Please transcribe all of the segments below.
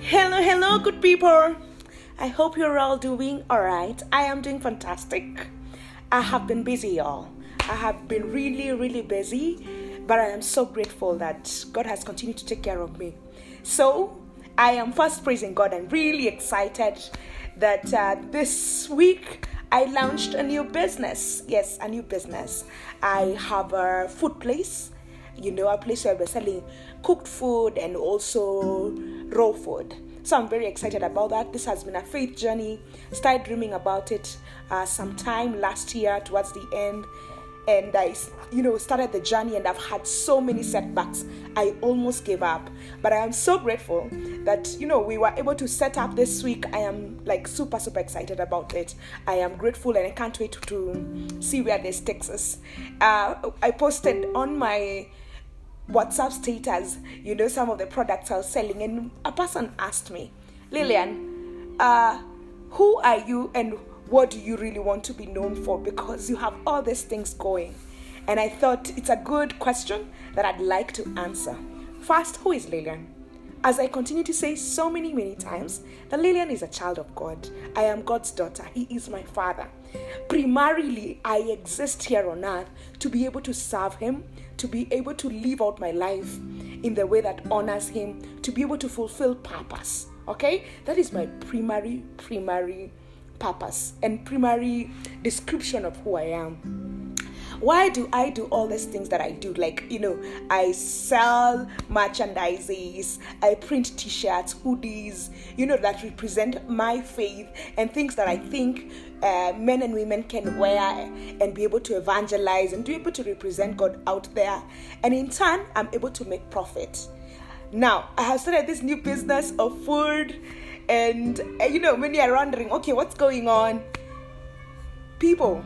Hello, hello, good people. I hope you're all doing alright. I am doing fantastic. I have been busy, y'all. I have been really, really busy, but I am so grateful that God has continued to take care of me. So, I am first praising God and really excited that this week I launched a new business. Yes, a new business. I have a food place. A place where we're selling cooked food and also raw food. So I'm very excited about that. This has been a faith journey. Started dreaming about it sometime last year towards the end. And I, started the journey and I've had so many setbacks. I almost gave up. But I am so grateful that, we were able to set up this week. I am super, super excited about it. I am grateful and I can't wait to see where this takes us. I posted on my WhatsApp status, some of the products I was selling, and a person asked me, Lillian, who are you and what do you really want to be known for? Because you have all these things going. And I thought it's a good question that I'd like to answer. First, who is Lillian? As I continue to say so many times, that Lillian is a child of God. I am God's daughter. He is my father. Primarily, I exist here on earth to be able to serve Him, to be able to live out my life in the way that honors Him, to be able to fulfill purpose. Okay? That is my primary purpose and primary description of who I am. Why do I do all these things that I do? I sell merchandises, I print t-shirts, hoodies, that represent my faith and things that I think men and women can wear and be able to evangelize and be able to represent God out there. And in turn, I'm able to make profit. Now, I have started this new business of food and, many are wondering, okay, what's going on? People,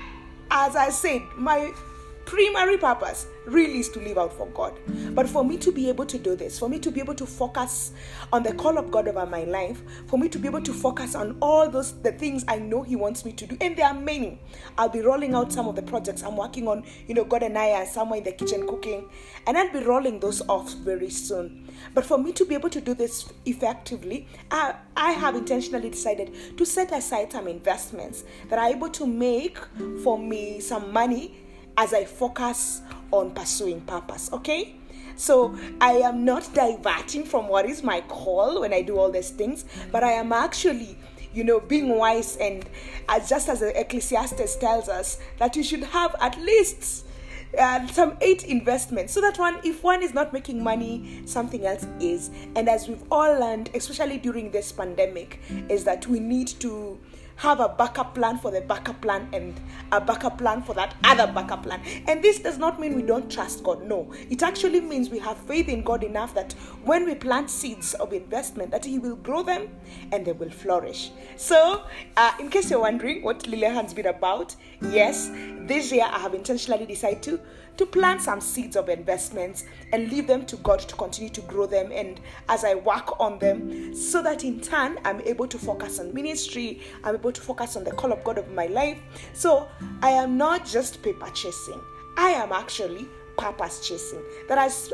as I said, my primary purpose really is to live out for God. But for me to be able to do this, for me to be able to focus on the call of God over my life, for me to be able to focus on all the things I know He wants me to do, and there are many. I'll be rolling out some of the projects I'm working on. God and I are somewhere in the kitchen cooking, and I'll be rolling those off very soon. But for me to be able to do this effectively, I have intentionally decided to set aside some investments that are able to make for me some money as I focus on pursuing purpose, okay? So I am not diverting from what is my call when I do all these things, but I am actually, being wise, and just as the Ecclesiastes tells us, that you should have at least some 8 investments, so that if one is not making money, something else is. And as we've all learned, especially during this pandemic, is that we need to have a backup plan for the backup plan and a backup plan for that other backup plan. And this does not mean we don't trust God. No, it actually means we have faith in God enough that when we plant seeds of investment, that He will grow them and they will flourish. So, in case you're wondering what Lillian has been about, yes, this year I have intentionally decided to plant some seeds of investments and leave them to God to continue to grow them, and as I work on them, so that in turn I'm able to focus on ministry, I'm able to focus on the call of God of my life. So I am not just paper chasing, I am actually purpose chasing. That as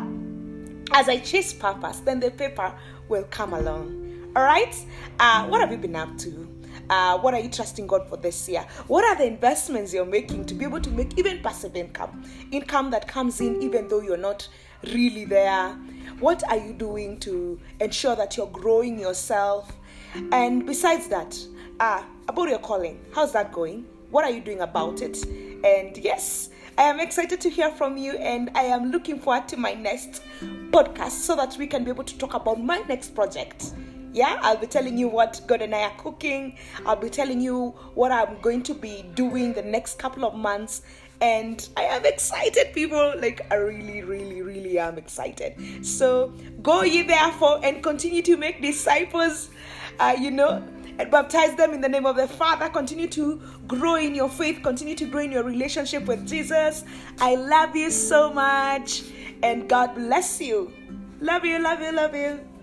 I chase purpose, then the paper will come along. All right? What have you been up to? What are you trusting God for this year? What are the investments you're making to be able to make even passive income that comes in even though you're not really there? What are you doing to ensure that you're growing yourself? And besides that, about your calling, how's that going? What are you doing about it? And yes, I am excited to hear from you, and I am looking forward to my next podcast so that we can be able to talk about my next project. Yeah, I'll be telling you what God and I are cooking. I'll be telling you what I'm going to be doing the next couple of months. And I am excited, people. I really am excited. So go ye therefore and continue to make disciples, and baptize them in the name of the Father. Continue to grow in your faith. Continue to grow in your relationship with Jesus. I love you so much. And God bless you. Love you.